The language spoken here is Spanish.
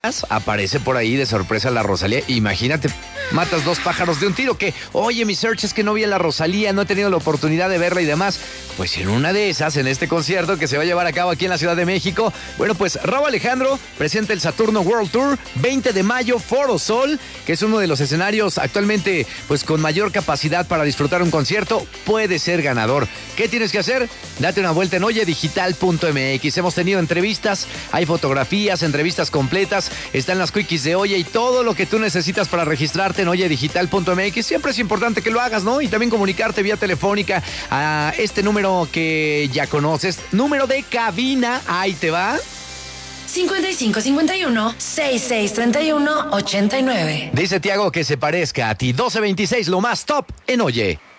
esas, aparece por ahí de sorpresa la Rosalía. Imagínate, matas 2 pájaros de un tiro. Que, oye, mi search es que no vi a la Rosalía, no he tenido la oportunidad de verla y demás. Pues en una de esas, en este concierto que se va a llevar a cabo aquí en la Ciudad de México, bueno, pues Rauw Alejandro presenta el Saturno World Tour, 20 de mayo, Foro Sol, que es uno de los escenarios actualmente pues con mayor capacidad para disfrutar un concierto. Puede ser ganador. ¿Qué tienes que hacer? Date una vuelta en oyedigital.mx. Hemos tenido entrevistas, hay fotografías, entrevistas completas, están las quickies de Oye y todo lo que tú necesitas para registrarte en oyedigital.mx. Siempre es importante que lo hagas, ¿no? Y también comunicarte vía telefónica a este número que ya conoces, número de cabina, ahí te va. 5551-6631-89. Dice Tiago que se parezca a ti. 1226, lo más top en Oye.